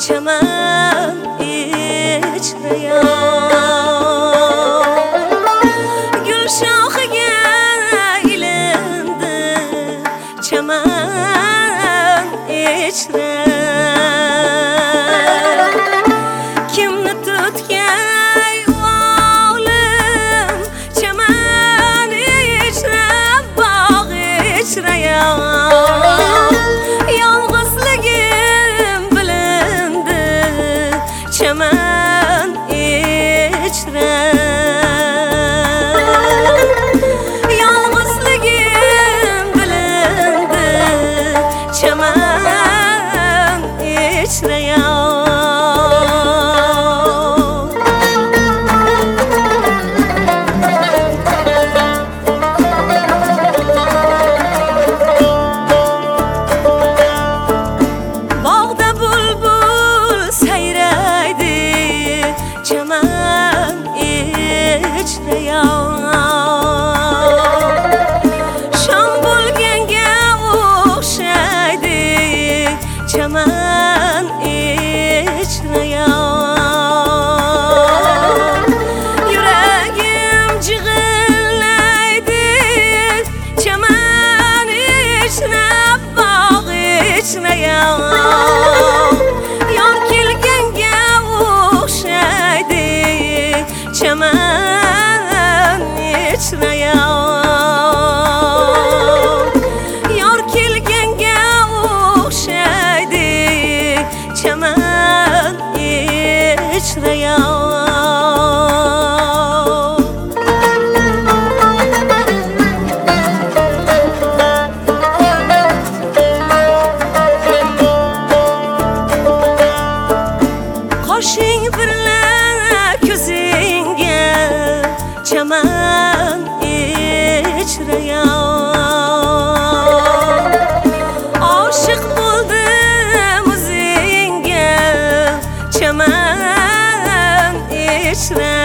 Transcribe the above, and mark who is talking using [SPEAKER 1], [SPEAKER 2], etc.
[SPEAKER 1] çaman içre gül şoxiga ilindi çaman içre kimni tutgay olim çaman içre bog' içre yolg'izligim bilindi çaman içre yolg'izligim bilindi çaman içre çaman içre yuragim jig'illaydi çaman içre bog' içre yor kelganga o'xshaydi çaman içre yor kelganga o'xshaydi çaman içre qoshing birla ko'zingga çaman içre oshiq bo'ldim o'zingga çaman içre